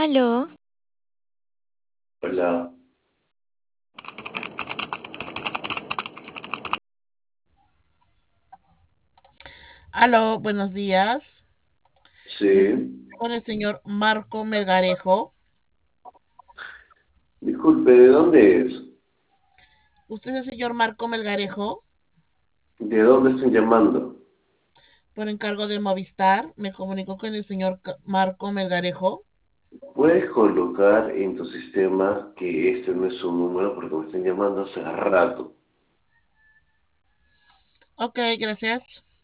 Aló, Hola, Aló, buenos días. Estoy sí. con el señor Marco Melgarejo. Disculpe, ¿de dónde es? ¿Usted es el señor Marco Melgarejo? ¿De dónde estoy llamando? Por encargo de Movistar, me comunicó con el señor Marco Melgarejo. ¿Puedes colocar en tu sistema que este no es su número porque me están llamando hace rato? Ok, gracias.